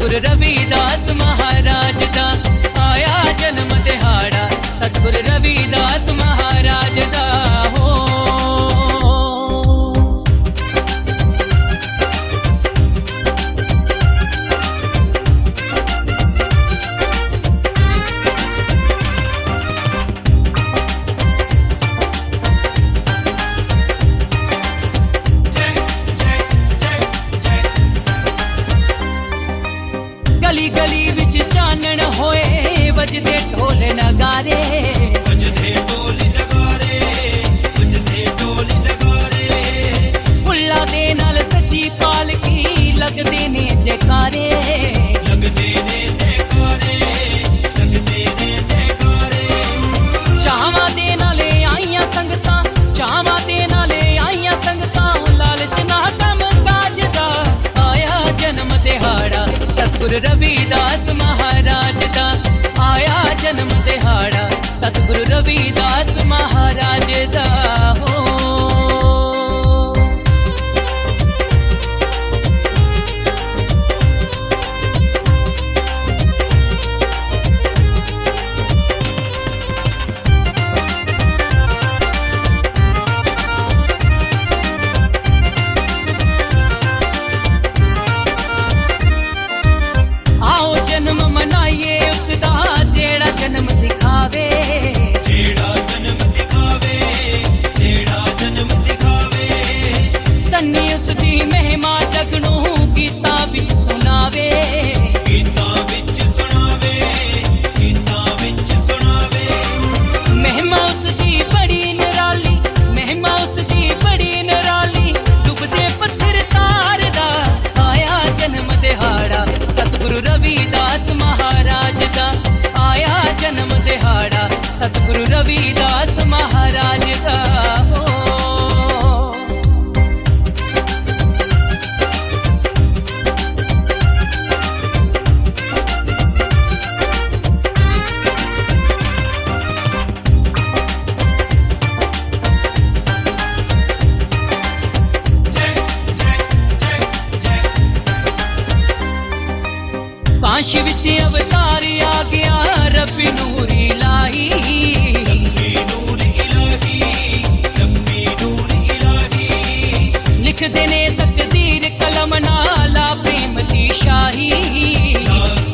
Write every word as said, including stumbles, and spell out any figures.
सतगुरु रविदास महाराज दा आया जन्म दिहाड़ा, सतगुरु रविदास महाराज दा हो। गली गली विच चानण होए वजदे ढोल नगारे, वजदे ढोल नगारे, वजदे ढोल नगारे। फुल्ला दे नाल सजी पालकी लगदे ने जयकारे, लगदे ने जयकारे, लगदे ने जयकारे। चावां दे नाले आईयां संगतां, चावां दे नाले आईयां संगतां, लालच ना कम काज दा आया जन्म दिहाड़ा, सतगुरु रविदास महाराज दा आया जन्म दिहाड़ा, सतगुरु रविदास महाराज दा हो। जन्म मनाइए उसदा जेड़ा जन्म दिखावे, जेड़ा जन्म दिखावे, जेड़ा जन्म दिखावे। सन्नी उसदी महिमा जगनू गीता विच सुनावे, गीता विच सुनावे, गीता विच सुनावे। महिमा उसदी बड़ी निराली, महिमा उसदी बड़ी निराली, डुबदे पत्थर तार दा आया जन्म दिहाड़ा, सतगुरु रविदास महाराज दा आया जन्म दिहाड़ा, सतगुरु रविदास महाराज दा हो। काशी विच अवतार आ गया रब्बी नूर इलाही, रब्बी नूर इलाही, रब्बी नूर इलाही। लिख देने तकदीर कलम नाला प्रेम दी शाही, ला